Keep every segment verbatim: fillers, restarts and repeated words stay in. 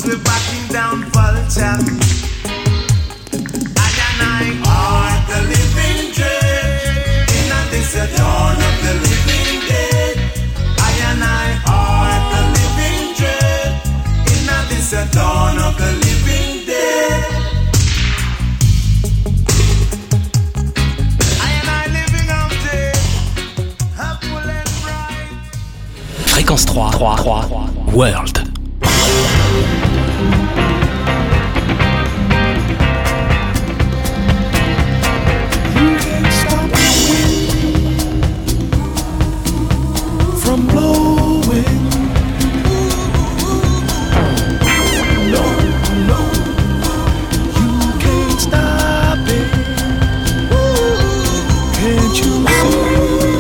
we're backing down vulture. I and I are the living dread. In this a dawn of the living dead. I and I are the living dread. In this a dawn of the living dead. I and I living out there. Helpful and bright. Fréquence trois, trois, trois, World. From blowing, no, no, you can't stop it. Can't you see?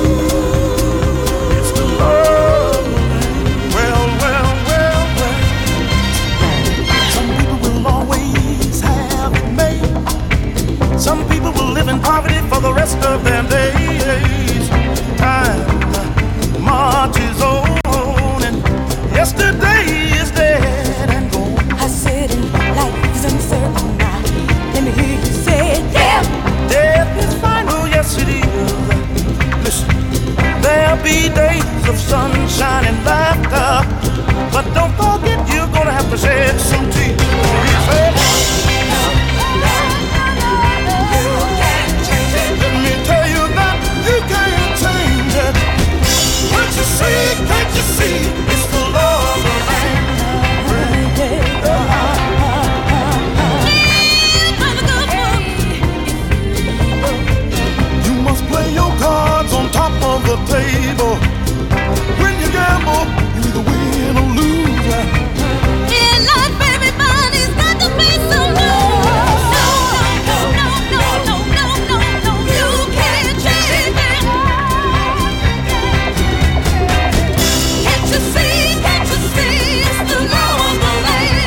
It's the love. Well, well, well, well. Some people will always have it made. Some people will live in poverty for the rest of their days. Time marches on, and yesterday is dead and gone. I said, and life is uncertain now. Let me hear you say, death. Death is final, yes it is. Listen, there'll be days of sunshine and laughter, but don't forget you're gonna have to shed some tears. Let me tell you that you can't change it. Can't you see, can't you see, it's the law of the land. You must play your cards on top of the table. When you gamble, you either win or lose. In life, everybody's got to be some news. No, no, no, no, no, no, no, no, you can't change it. Can't you see, can't you see, it's the law of the land.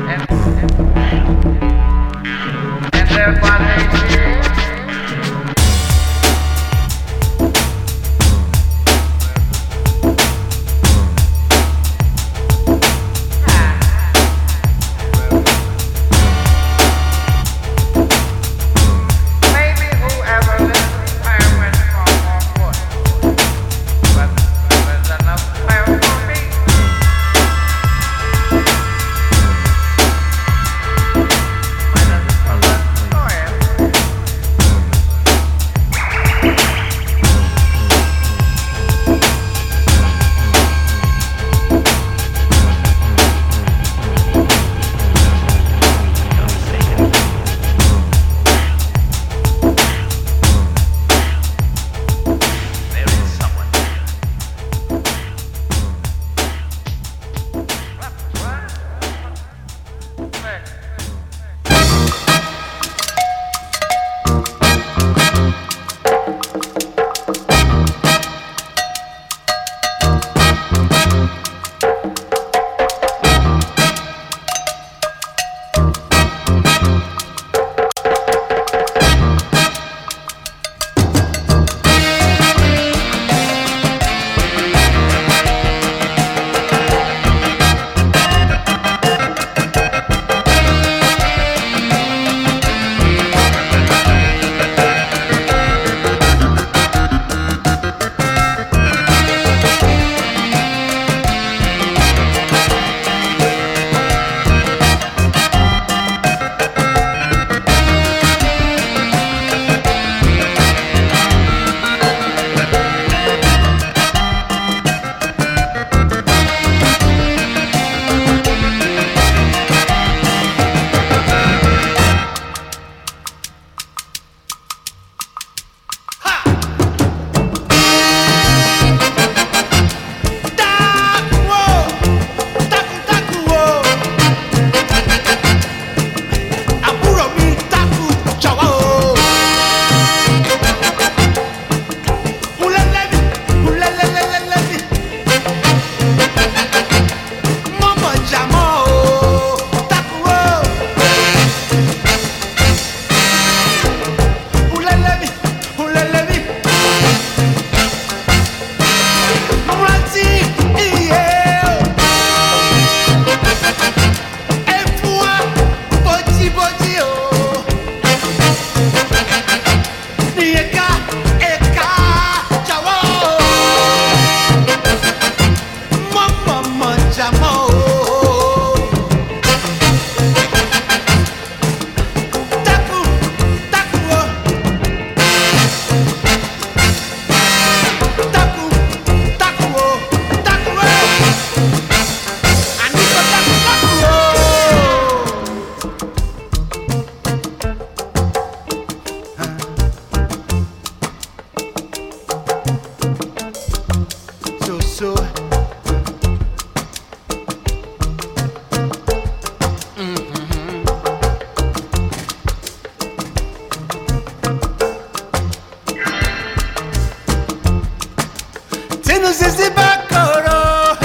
Zizi Bakoro,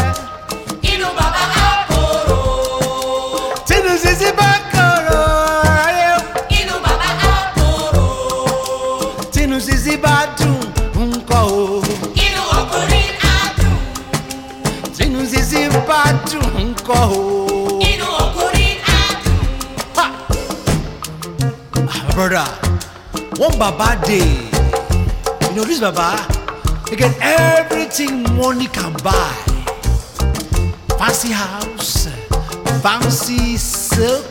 Inu Baba Akoro, Tinu Zizi Bakoro, Inu Baba Akoro, Tinu Zizi Badun Unko, Inu Okorin Adu, Tinu Zizi Badun Unko. Inu Okorin Adu. Ah, brother, one Baba day, you know this Baba, you get everything money can buy. Fancy house, fancy silk,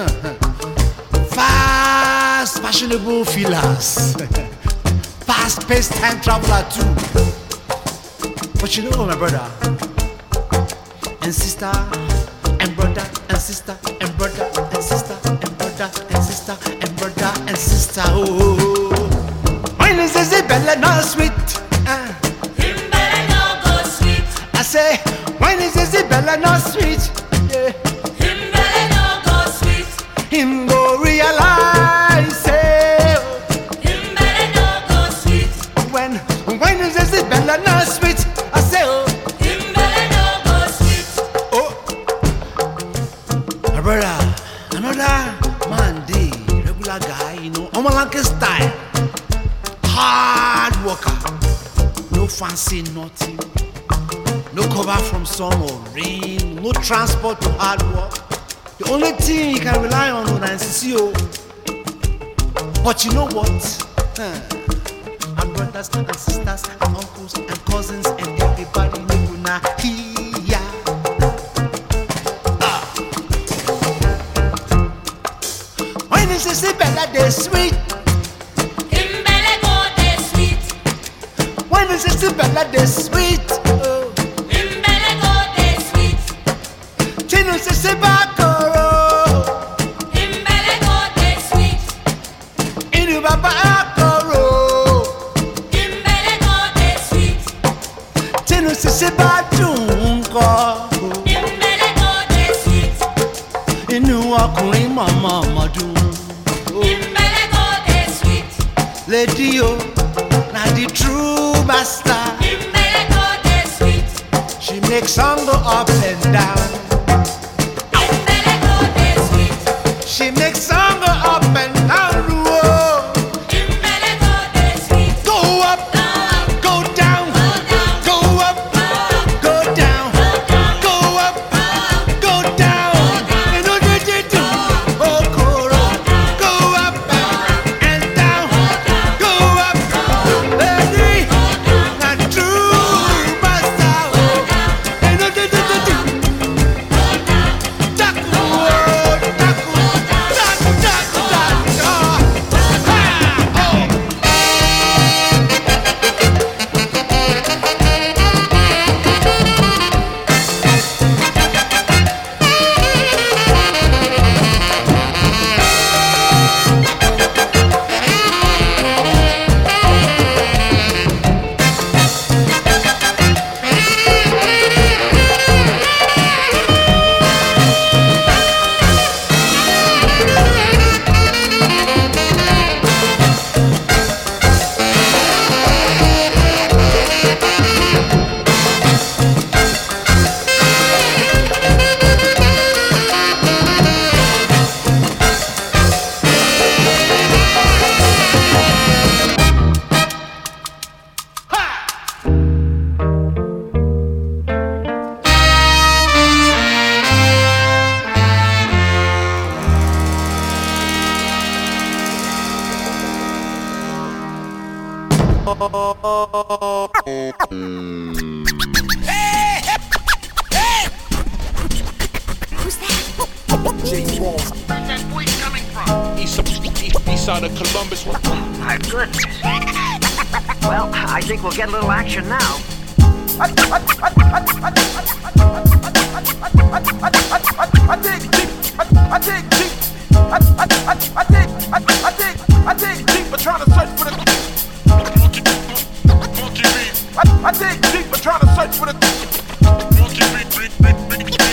fast fashionable villas, fast paced time traveler too. But you know my brother and sister and brother and sister and brother and sister and brother and sister and brother and sister. Oh, mine is Isabella, not sweet. Uh. Him better no go sweet. I say, when is Isabella not sweet? Yeah. Him better no go sweet. Him go realize, say, Him better no go sweet. when, when is Isabella not sweet? I say, oh, Him better no go sweet. oh, my brother, Another man dey, regular guy, you know, Omalanke style. Hard worker, no fancy nothing, no cover from sun or rain, no transport to hard work. The only thing you can rely on is C O. But you know what? Huh. And brothers and sisters and uncles and cousins and everybody know na here. Ah. When you say Bella dey sweet, Imbeleko dey sweet. when you say Bella dey sweet, oh. Imbeleko dey sweet. Chinu say Bakoro, Imbeleko dey sweet. Inu Baba Akoro, Imbeleko dey sweet. Chinu say Badunko, Imbeleko dey sweet. Inu ọkùnrin mama ọmọdún. Imbeleko dey sweet. Lady O, na the true master. Imbeleko dey sweet. She makes song go up and down. Imbeleko dey sweet. She makes song go up and down. Whoa. Imbeleko dey sweet. Go up, go down, go up, go down, go up, go down. You know what you do? Oh, Koro, go up and down, go up, lady, not true master. You know what you do? Taku, taku, taku, taku, taku. Ha! Oh. James Walls. Where's that voice coming from? East, east, east side of Columbus. My goodness. Well, I think we'll get a little action now. I dig deep. I dig deep. I I I I dig I I dig I dig deep. But trying to search for the Funky, funky beat. I I dig deep. But trying to search for the Funky beat, beat, beat, beat, beat.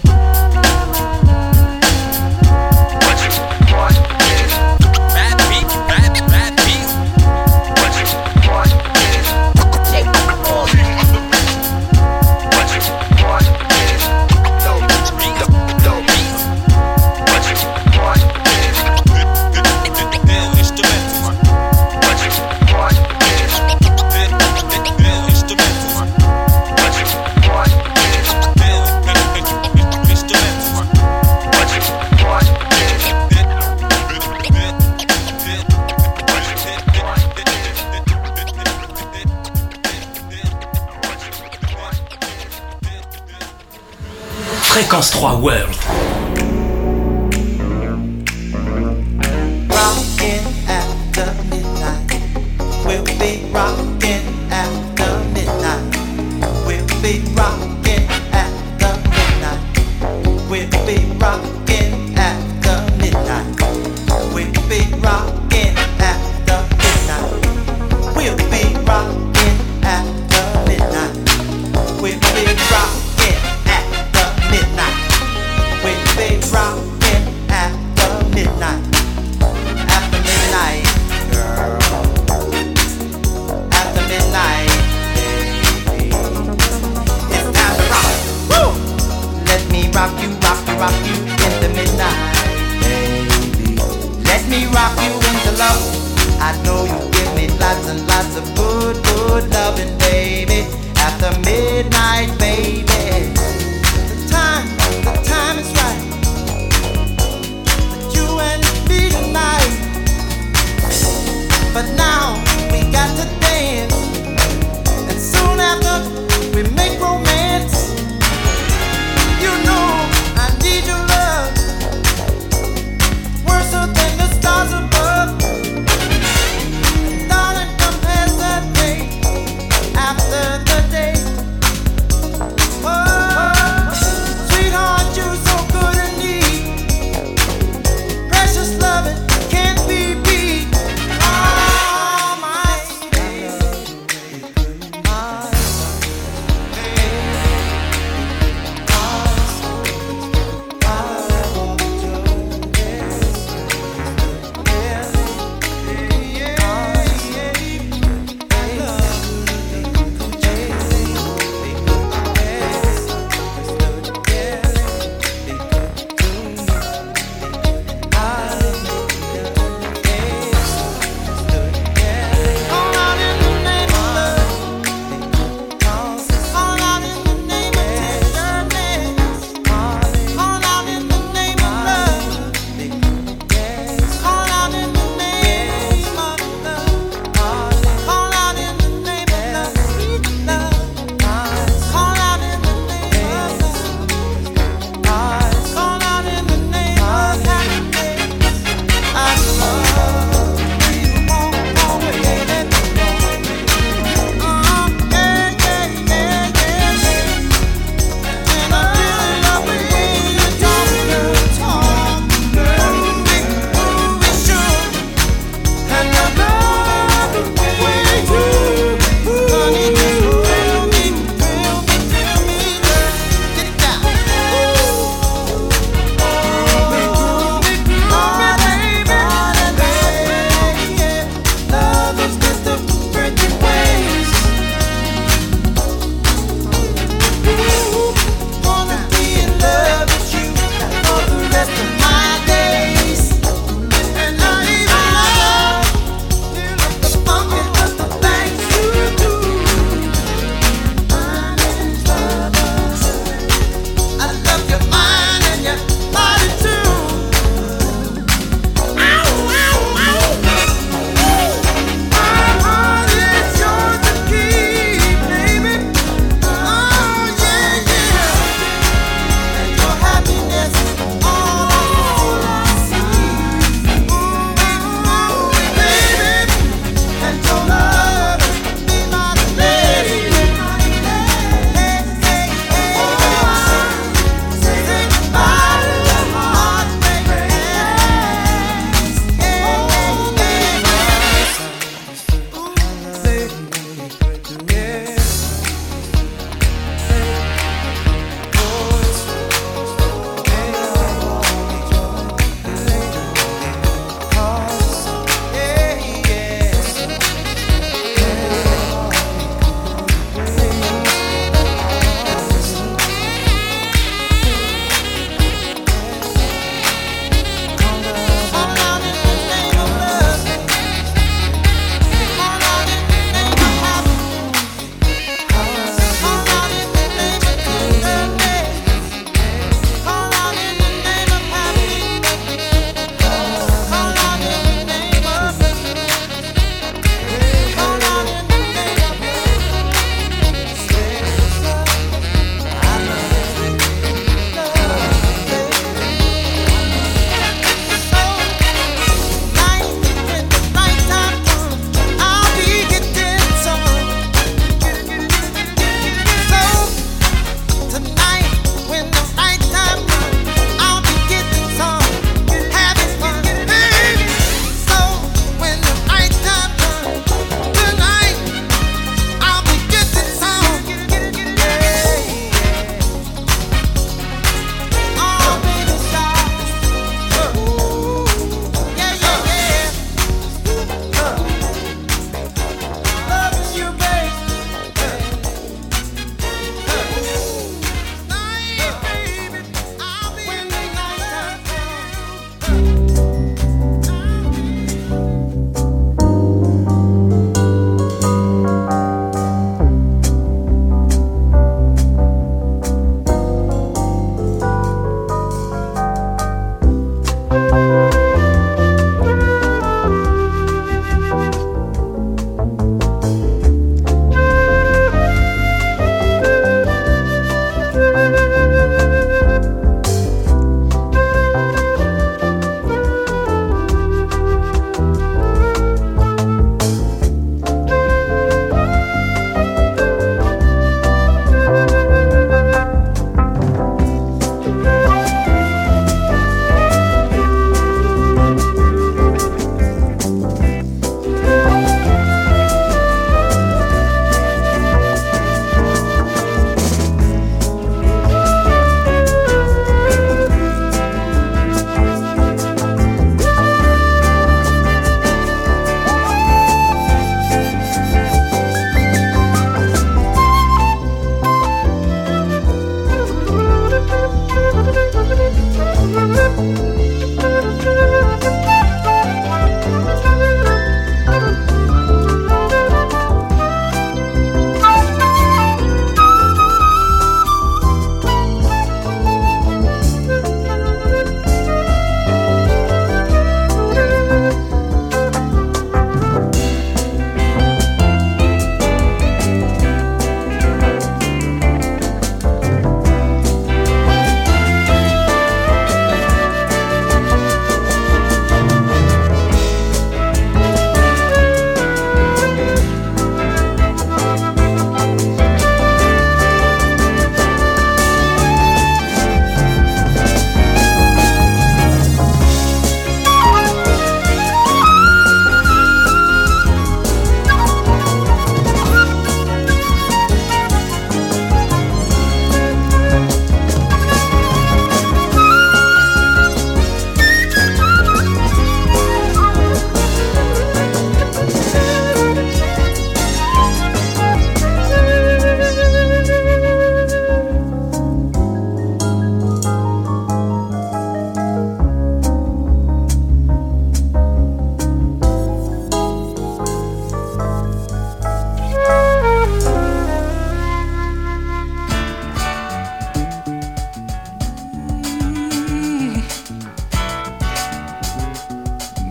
What you want is Bad beat, bad, bad beat. what you want is Take the ball. what you want is dope, dope, dope. What you want is Instrumental. what you want is Instrumental. what you want is Instrumental. what you want is Fréquence trois World. Rockin' after midnight. We'll be rockin' after midnight. We'll be rockin' after midnight. We'll be rockin' after midnight. We'll be rockin' after midnight. We'll be rockin' after midnight. We'll be rockin' after midnight. We'll I know you give me lots and lots of good, good loving, baby. After midnight, baby. The time, the time is right. You and me tonight. But now we got to dance. And soon after we make romance. You know I need your love. Worse than the stars above. Darling, come pass that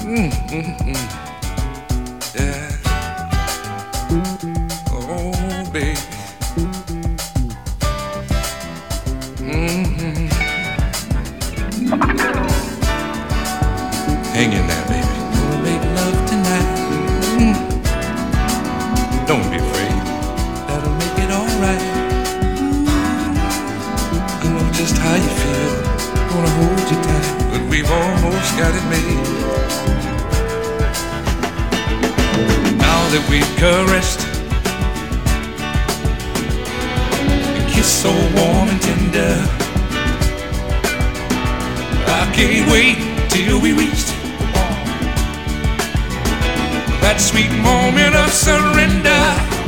Mm, mm, mm. Yeah. Oh, baby. Mm-hmm. Hang in there, baby. We'll make love tonight. Mm. Don't be afraid. That'll make it all right. I know just how you feel. Gonna hold you tight, but we've almost got it made. Now that we've caressed, a kiss so warm and tender, I can't wait till we reach that sweet moment of surrender.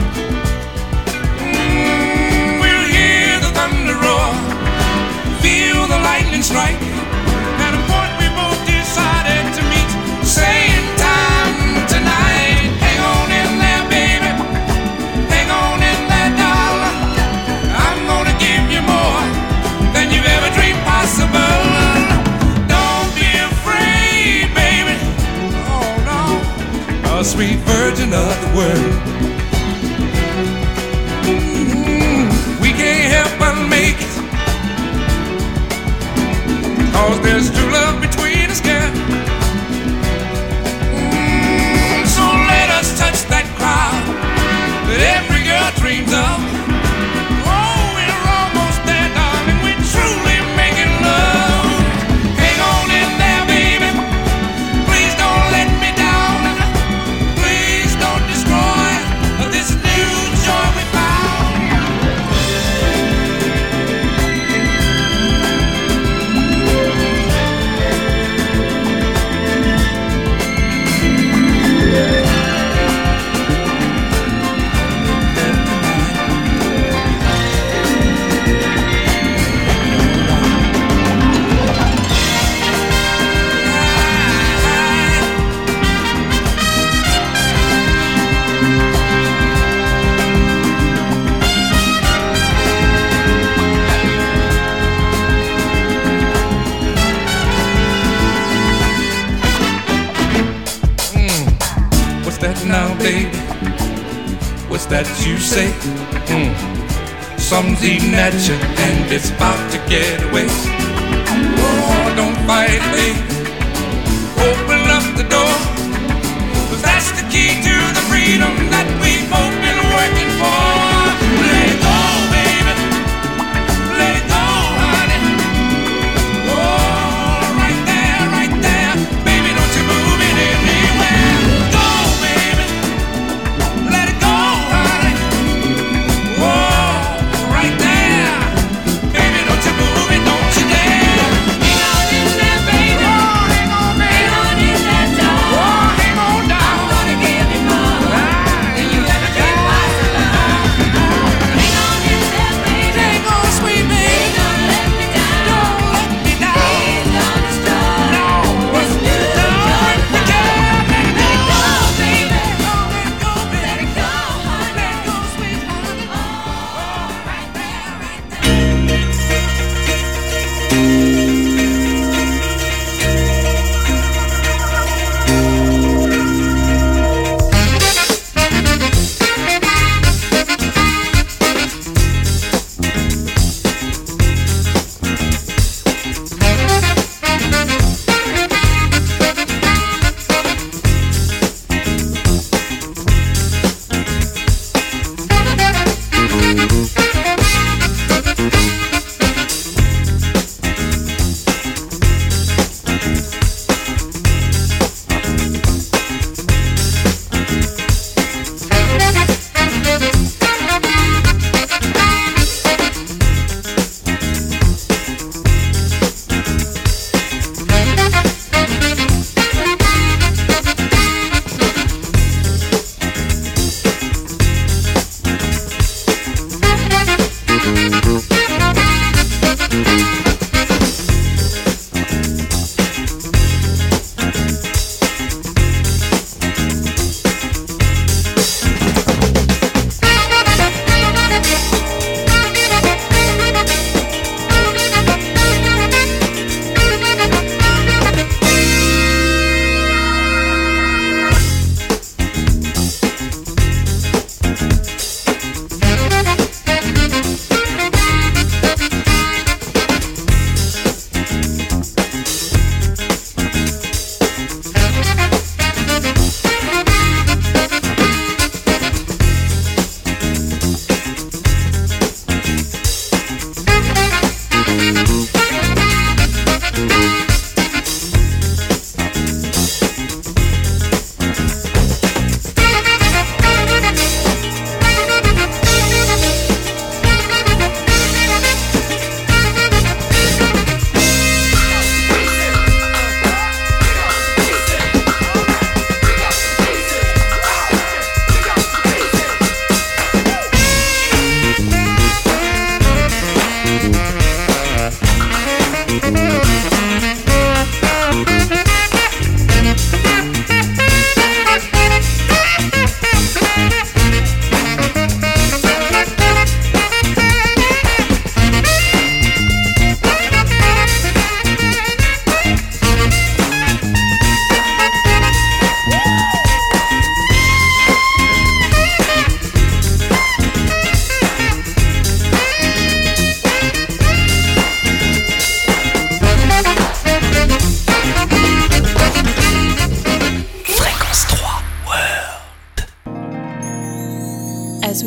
Mm, we'll hear the thunder roar, feel the lightning strike, at a point we both decided to meet. Same time tonight. Hang on in there, baby. Hang on in there, darling. I'm gonna give you more than you've ever dreamed possible. Don't be afraid, baby. Oh no, a sweet virgin of the world. Mm, we can't help but make it, 'cause there's true love between us, girl. Mm, so let us touch that crowd that every girl dreams of. Oh, we're almost there, darling. We're truly making love. Hang on in there, baby. Please don't let me down. Please don't destroy this new joy we found. What's that now, baby? What's that you say? Mm. Something's eating at you and it's about to get away. Oh, don't fight, baby. Open up the door, 'cause that's the key to the freedom that we've both been working for. Let it go, baby. Let it go, honey. Oh, right there, right there. Baby, don't you move it anywhere. Go, baby. Let it go, honey. Oh, right there. Baby, don't you move it, don't you dare. Hang on in there, baby.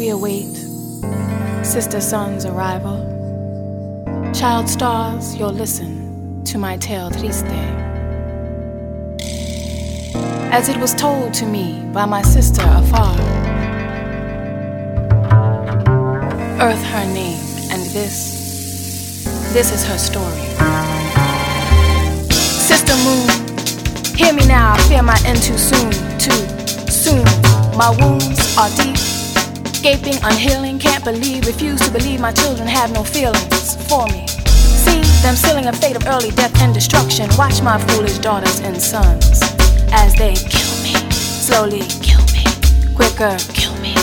we await sister sun's arrival, child stars, you'll listen to my tale triste. As it was told to me by my sister afar, Earth her name, and this, this is her story. Sister Moon, hear me now, I fear my end too soon, too soon. My wounds are deep, gaping, unhealing, can't believe, refuse to believe my children have no feelings for me. See them sealing a fate of early death and destruction. Watch my foolish daughters and sons as they kill me, slowly kill me, quicker kill me.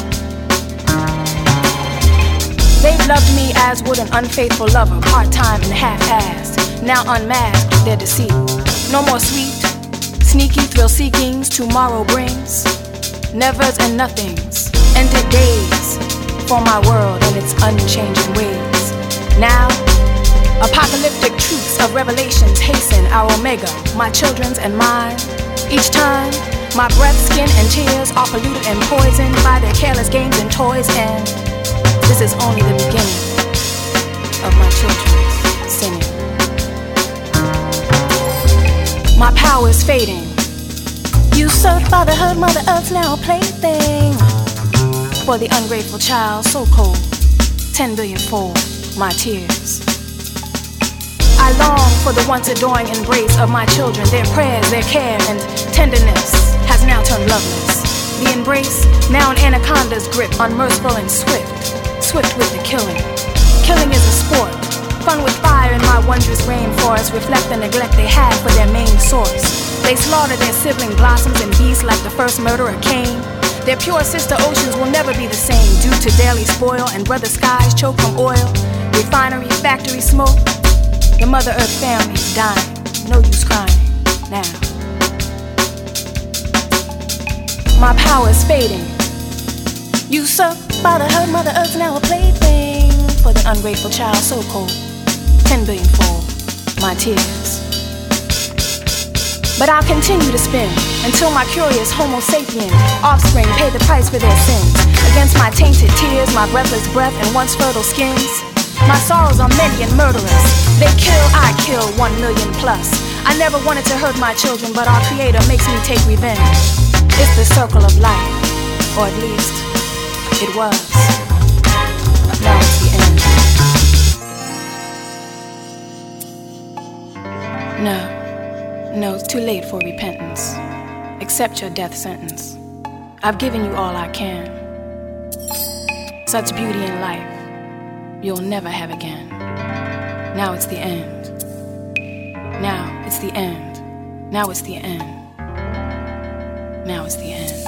They've loved me as would an unfaithful lover, part-time and half-assed. Now unmasked their deceit. No more sweet, sneaky thrill-seekings tomorrow brings. Nevers and nothings, ended days for my world and its unchanging ways. Now, apocalyptic truths of revelations hasten our omega, my children's and mine. Each time, my breath, skin, and tears are polluted and poisoned by their careless games and toys, and this is only the beginning of my children's sinning. My power is fading. Usurped by the herd, Mother Earth's now a plaything for the ungrateful child, so cold, ten billion fold my tears. I long for the once adoring embrace of my children. Their prayers, their care, and tenderness has now turned loveless. The embrace, now an anaconda's grip, unmerciful and swift, swift with the killing. Killing is a sport, fun with fire in my wondrous rainforest, reflect the neglect they had for their main source. They slaughter their sibling blossoms and beasts like the first murderer Cain. Their pure sister oceans will never be the same due to daily spoil and brother skies choke from oil, refinery, factory smoke. The Mother Earth family's dying, no use crying now. My power is fading. Usurped by the herd, Mother Earth now a plaything for the ungrateful child, so cold, ten billion fold my tears. But I'll continue to spin until my curious Homo sapien offspring pay the price for their sins. Against my tainted tears, my breathless breath, and once fertile skins. My sorrows are many and murderous. They kill, I kill, one million plus. I never wanted to hurt my children, but our Creator makes me take revenge. It's the circle of life, or at least it was. Now it's the end. No. No, it's too late for repentance. Accept your death sentence. I've given you all I can. Such beauty in life, you'll never have again. Now it's the end. Now it's the end. Now it's the end. Now it's the end.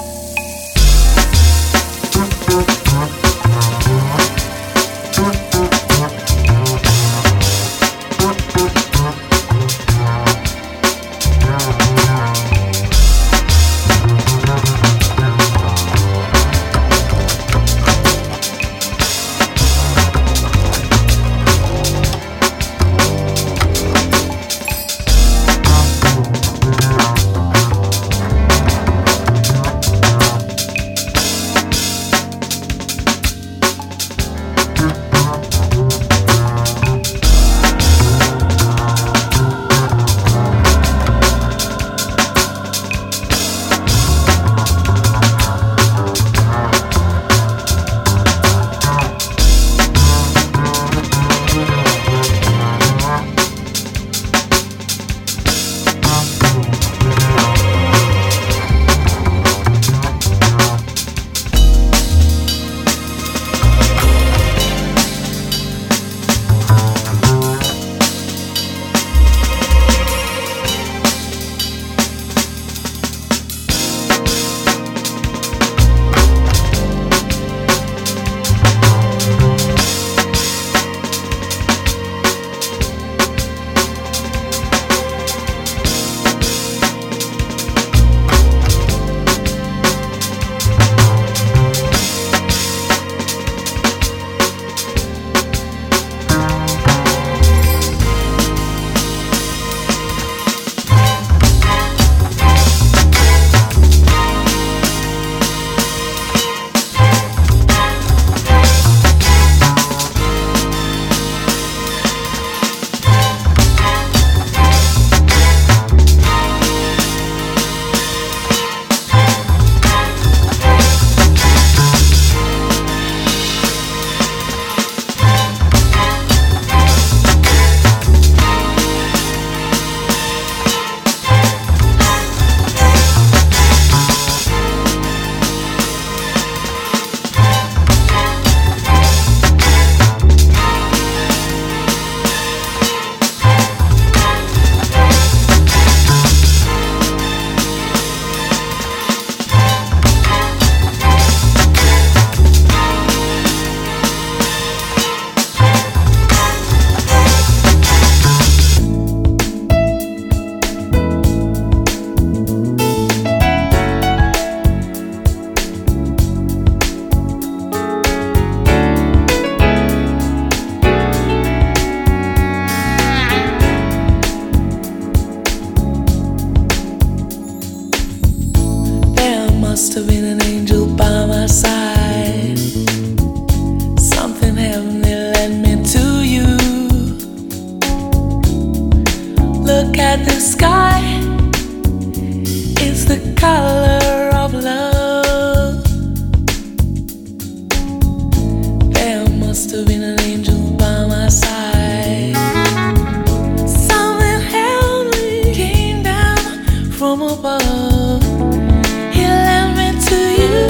from above. He led me to you.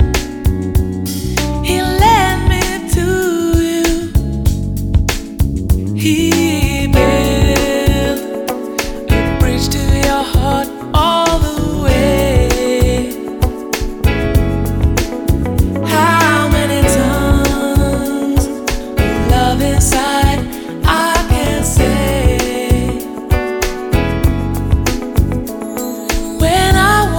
He led me to you. He built a bridge to your heart all the way. How many tons of love inside I can say when I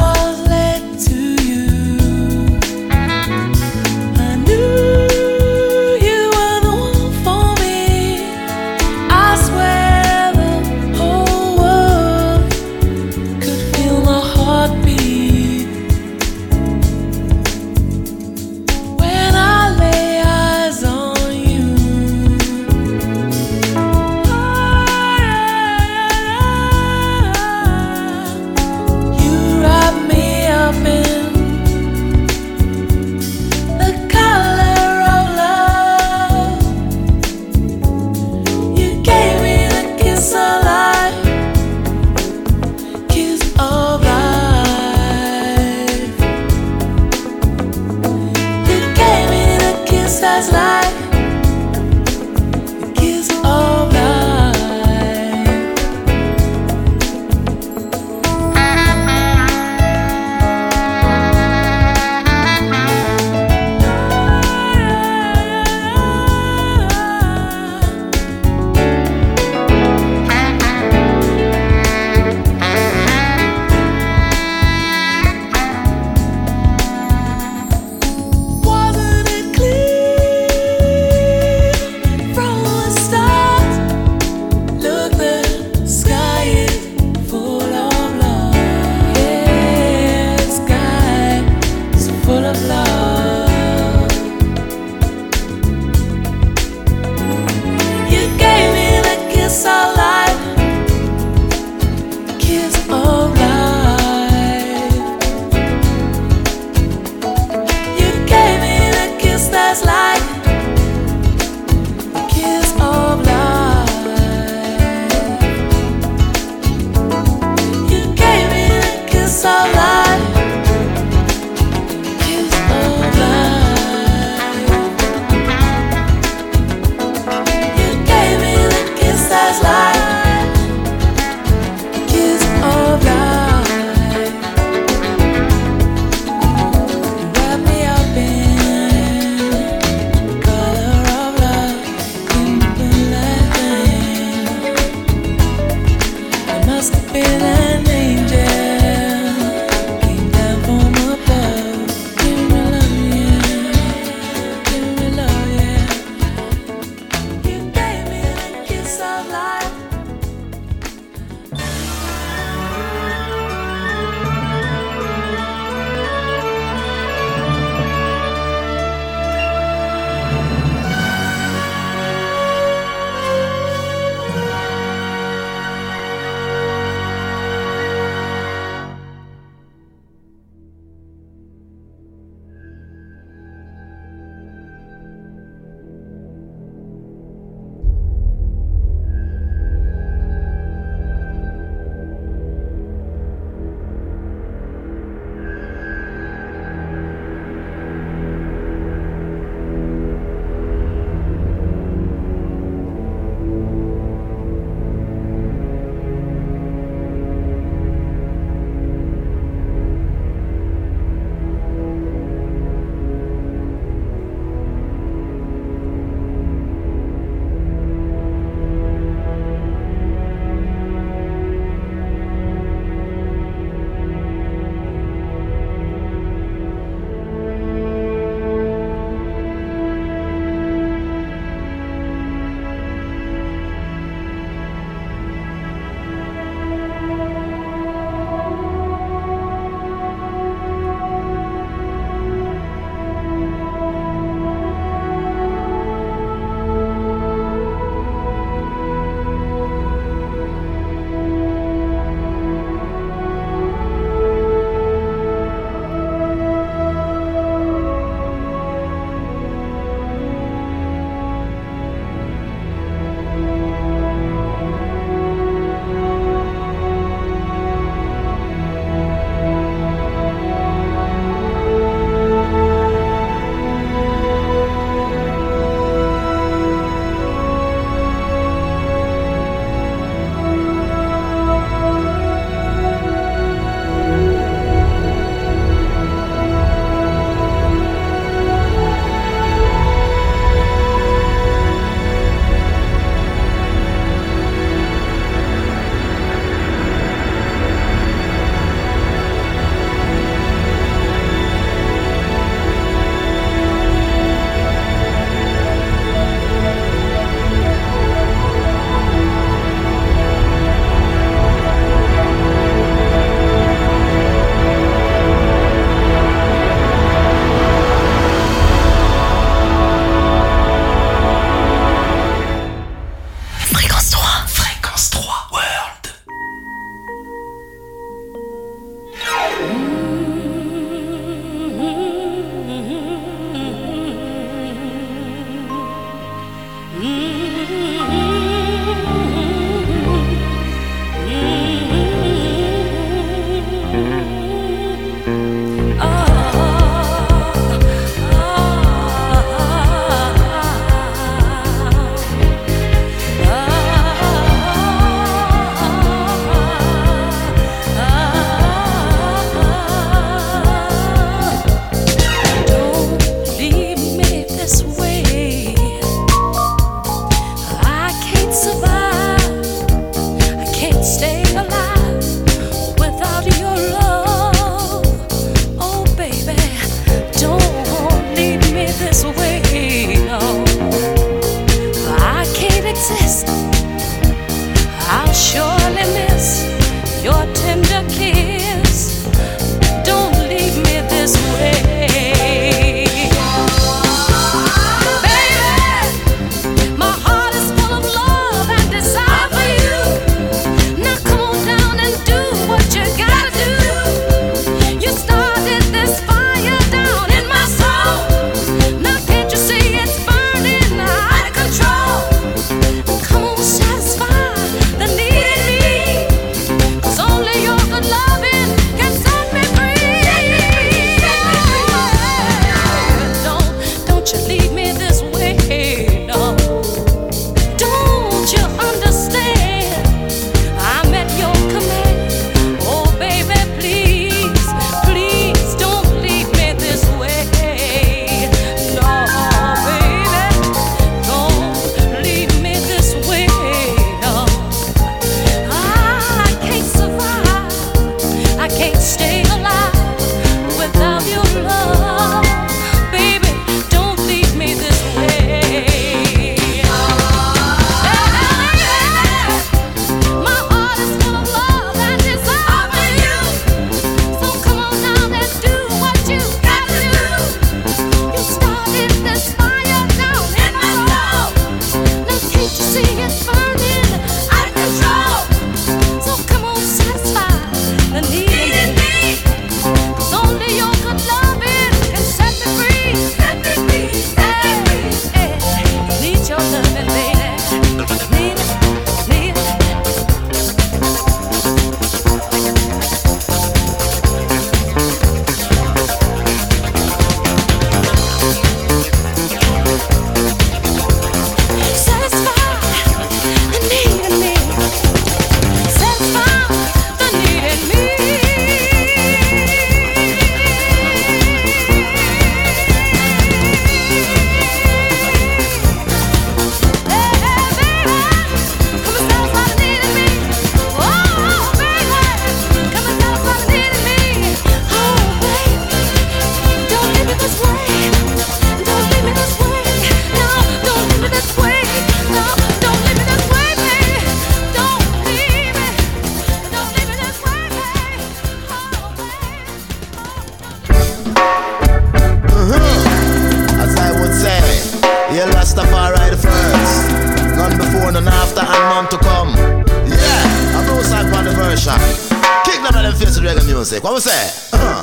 Hail Rastafari the first. None before, none after, and none to come. Yeah, I'm no side on the version. Kick them in the face with reggae music. What we say? Uh-huh.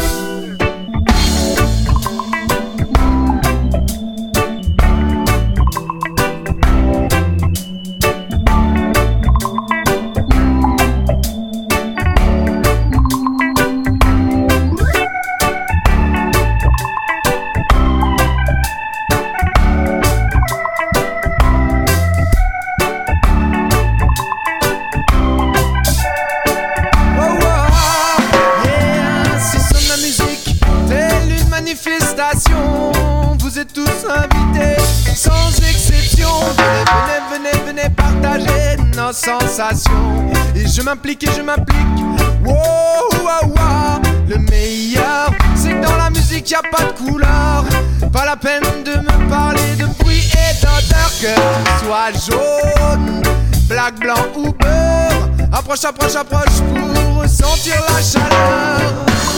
Vous êtes tous invités, sans exception. Venez, venez, venez, venez partager nos sensations. Et je m'implique et je m'implique. Wow, wow, wow. Le meilleur, c'est que dans la musique y a pas de couleur. Pas la peine de me parler de bruit et d'odeur. Que tu sois jaune, black, blanc ou beurre. Approche, approche, approche pour ressentir la chaleur.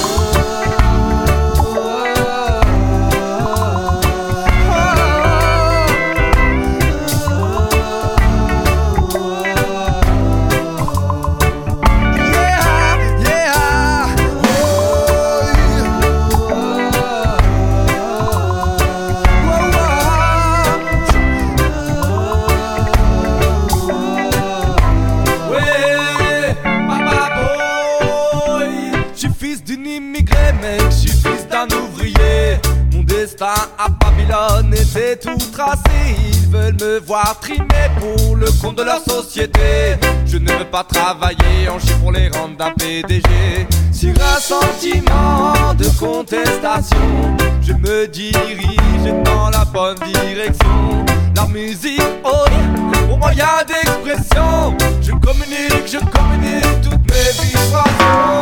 À Babylone était tout tracé. Ils veulent me voir trimer pour le compte de leur société. Je ne veux pas travailler en chien pour les rendre d'un P D G. Sur un sentiment de contestation, je me dirige dans la bonne direction. La musique, oh, mon moyen d'expression. Je communique, je communique toutes mes vibrations.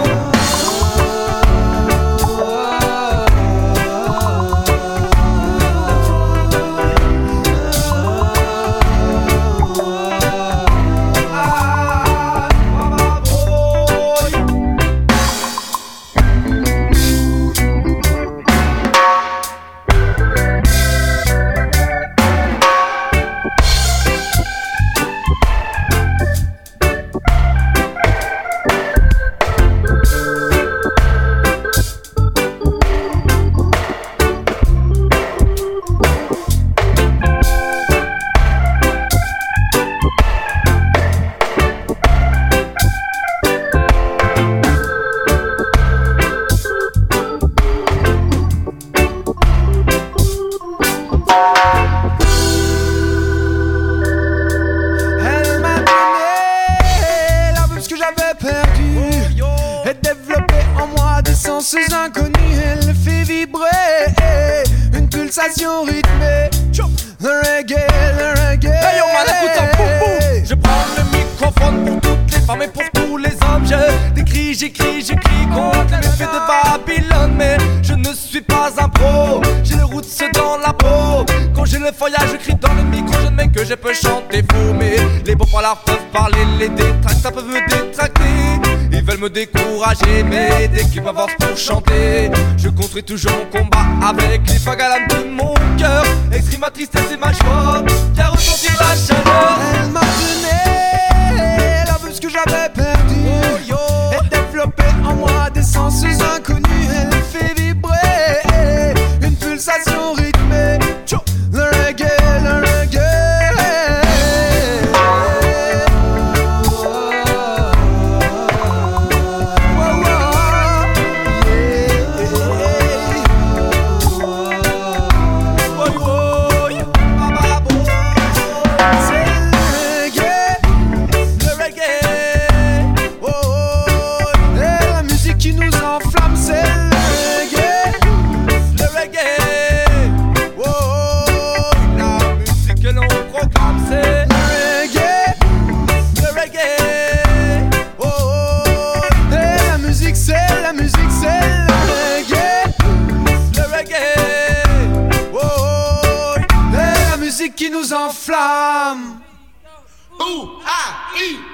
Rythmée, le reggae, le reggae. Hey yo man, écoute un boum boum. Je prends le microphone pour toutes les femmes et pour tous les hommes. Je décris, j'écris, j'écris contre les méfaits de Babylone. Mais je ne suis pas un pro, j'ai le roots dans la peau. Quand j'ai le feuillage, je crie dans le micro. Je ne mets que je peux chanter faux. Mais les beaux parleurs peuvent parler, les détracteurs peuvent me détracter. Ils veulent me décourager, mais dès qu'ils m'avancent pour chanter, je construis toujours mon combat avec les fagalanes de mon cœur. Exprime ma tristesse et ma joie, viens ressentir la chaleur. Elle m'a donné la vue ce que j'avais perdu, oh, yo. Et développé en moi des sens inconnus. Elle fait vibrer une pulsation rythmée. Le reggae, le reggae. Qui nous enflamme. Ouh, ah, i.